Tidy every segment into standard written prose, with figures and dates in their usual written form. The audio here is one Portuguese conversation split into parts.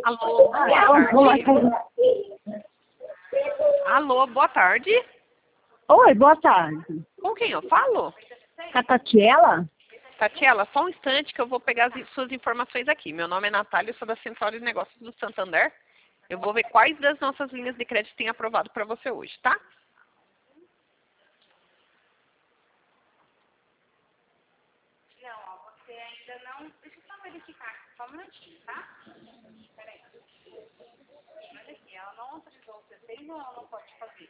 Alô, boa tarde. Alô, boa tarde. Oi, boa tarde. Com quem eu falo? A Tatiela? Tatiela, só um instante que eu vou pegar as suas informações aqui. Meu nome é Natália, eu sou da Central de Negócios do Santander. Eu vou ver quais das nossas linhas de crédito tem aprovado para você hoje, tá? Não, ó, você ainda não... Deixa eu só verificar aqui, só um minutinho, tá? Peraí. Olha aqui, ela não autorizou você fez ou ela não pode fazer?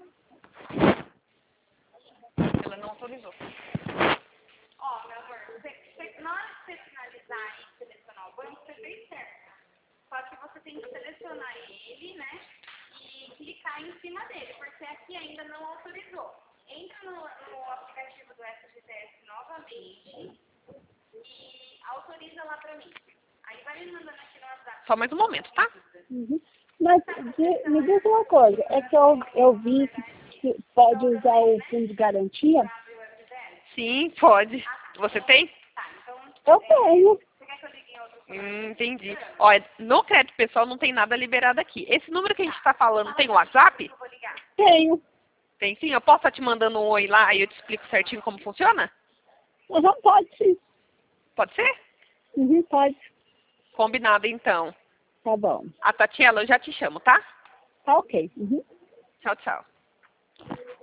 Ela não autorizou. Ó, meu amor, na hora de você finalizar e selecionar o banco, você fez certo. Só que você tem que selecionar ele, né? E clicar em cima dele, porque aqui ainda não autorizou. Entra no aplicativo do FGTS novamente e autoriza lá pra mim. Aí vai me mandando aqui no WhatsApp. Só mais um momento, tá? Uhum. Mas me diz uma coisa, é que eu vi que pode usar o fundo de garantia. Sim, pode. Você tem? Eu tenho. Você quer que eu ligue em outro? Entendi. Olha, no crédito pessoal não tem nada liberado aqui. Esse número que a gente está falando tem WhatsApp? Eu vou ligar. Tenho. Tem sim. Eu posso estar te mandando um oi lá e eu te explico certinho como funciona? Uhum, pode sim. Pode ser? Uhum, pode. Combinado, então. Tá bom. A Tatiela, eu já te chamo, tá? Tá ok. Uhum. Tchau, tchau.